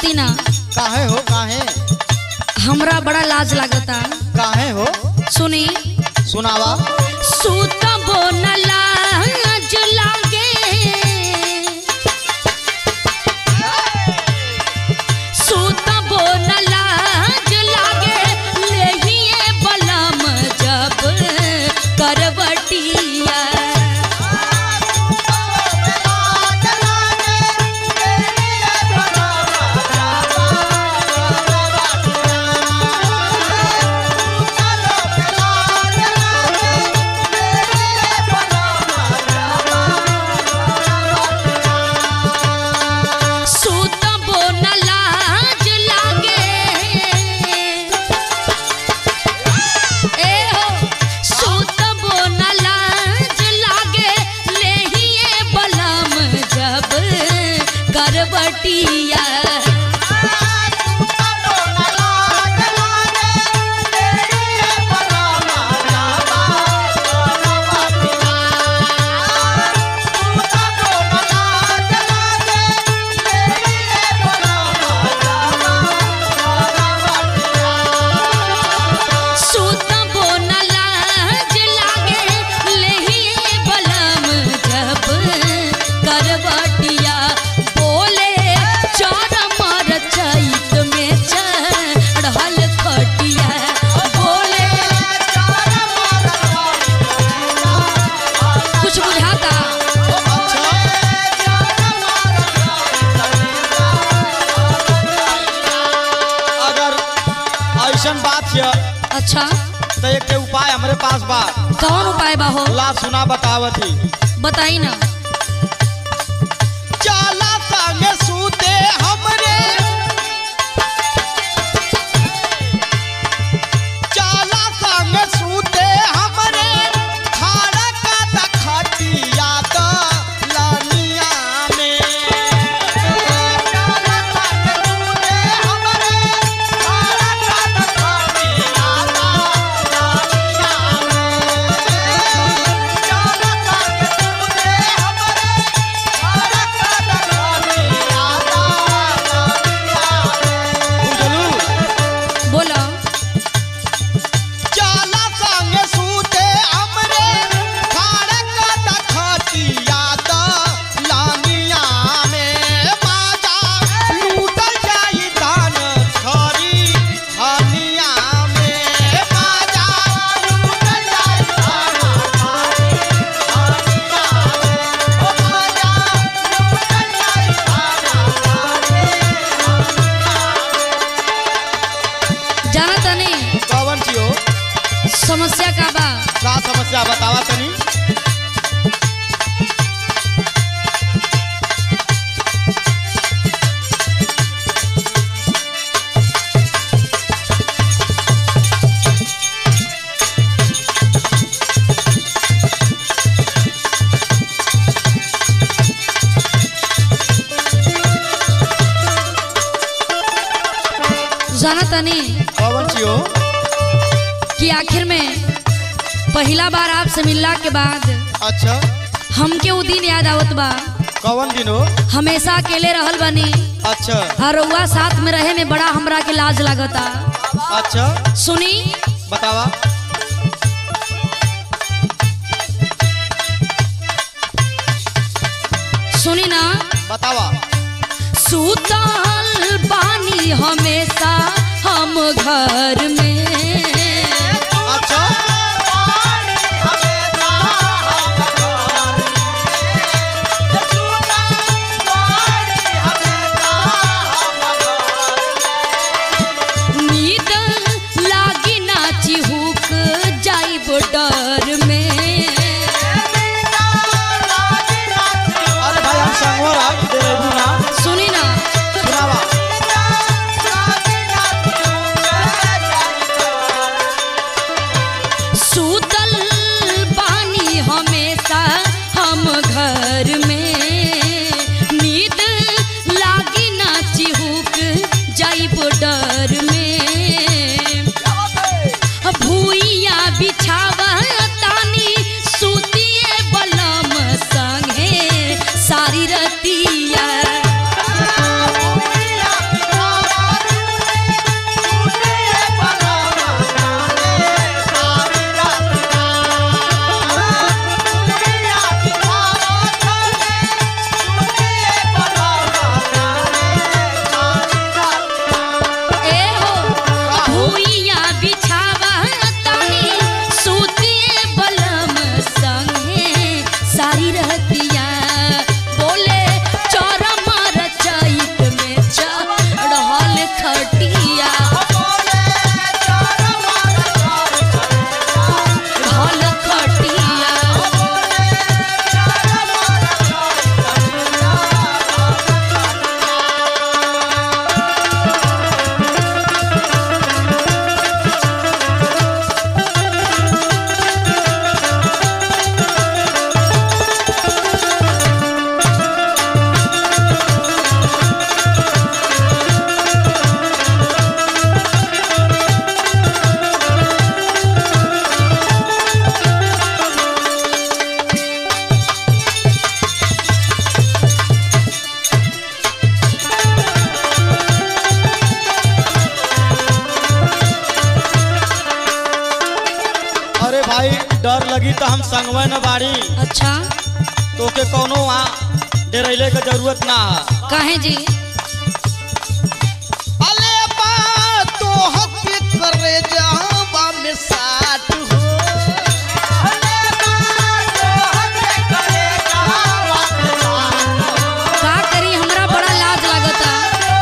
हंसी ना। काहे हो काहे? हमरा बड़ा लाज लागता। काहे हो? सुनी सुनावा। सूतबो न लाज लागे, सूतबो न लाज लागे, लेहिए बलम जब करवटिया। करवटिया बात है। अच्छा तो एक उपाय हमारे पास बा। कौन उपाय बा हो? ला सुना बतावती। बताई ना। चाला संगे सूते हमरे, चाला संगे सूते हमरे, खाड़ा का दखटिया द लानिया में। समस्या का बा? का समस्या बतावा तनी। जाना तनी कौन चियो कि आखिर में पहला बार आपसे मिलला के बाद अच्छा हमके वो दिन याद आवत बा। कौन दिन हो? हमेशा अकेले रहल बनी। अच्छा और रउआ साथ में रहे में बड़ा हमरा के लाज लगता। अच्छा सुनी बतावा। सुनी ना बतावा। सुतल बानी हमेशा हम घर में। अच्छा नींद लागी ना चिहुक जाइब डर में। अरे भाई हम संगवा रात दे रही ना। सुनी ना सुनावा। हम संगवे न बाड़ी अच्छा तोके कौनो वहाँ डरैले के जरूरत ना है। काहे जी? अले बा तो हक करे जावा में साथ हो। अले बा तो हक करे जावा में साथ हो। का करी हमरा बड़ा लाज लागता।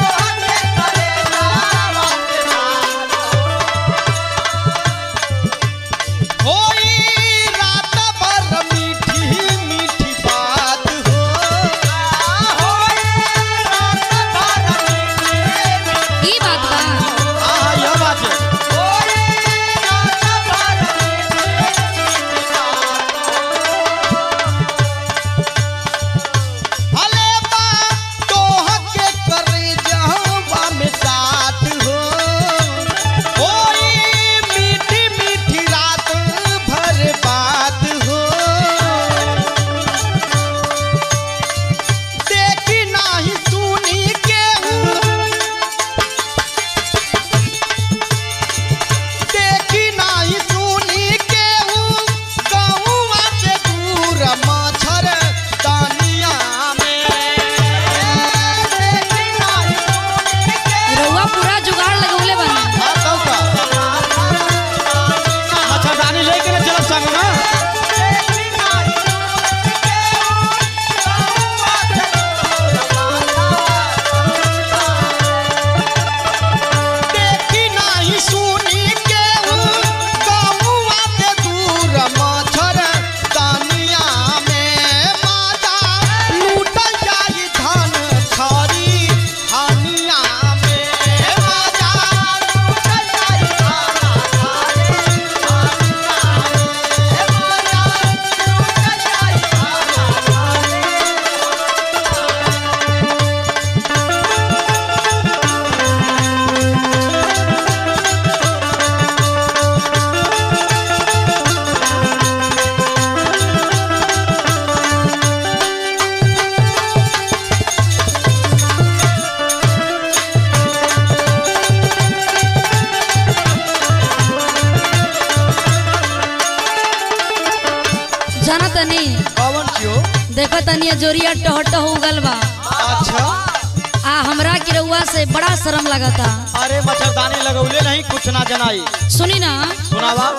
जाना तनी कौन क्यों? देखो तनी जोरिया टहट हो गल बा। अच्छा आ हमरा की रउआ से बड़ा शर्म लगता। अरे मच्छरदानी लगौले नहीं कुछ ना जनाई। सुनी ना सुनावा।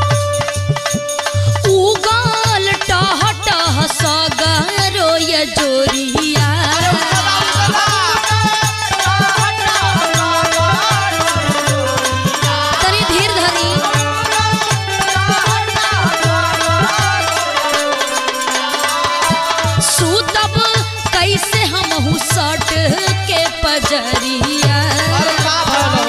उगल टहट सगरो ये जोरिया तनी धीर धरी। सुतब कैसे हम सट के पजरिया। अरे का भलो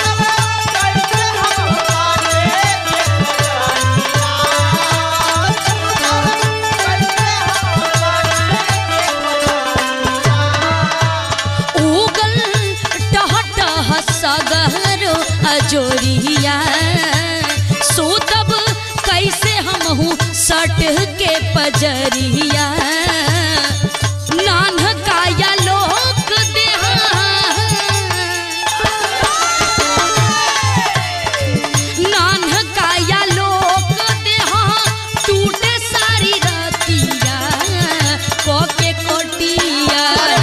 उगल टहट सगरो अजोरिया सुतब कैसे हम सट के पजरिया। नान काया लोक देहा नान काया लोक देहा टूटे सारी रतिया कोके कोटिया।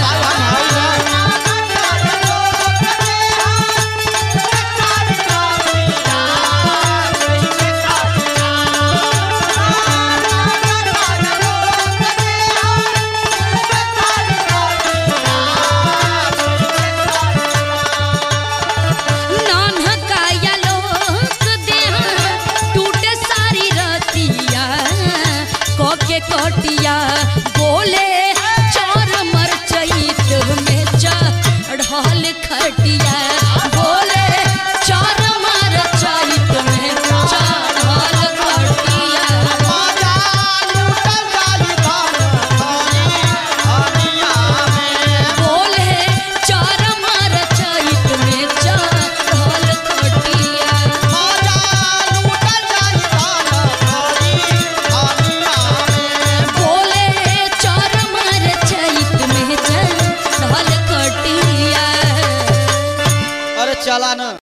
कोटिया बोले चोर मर चैत में चढ़ल खटिया। बोले चोर मर चैत में चढ़ल खटिया। बोले चोर मर चैत में चढ़ल खटिया। चला न।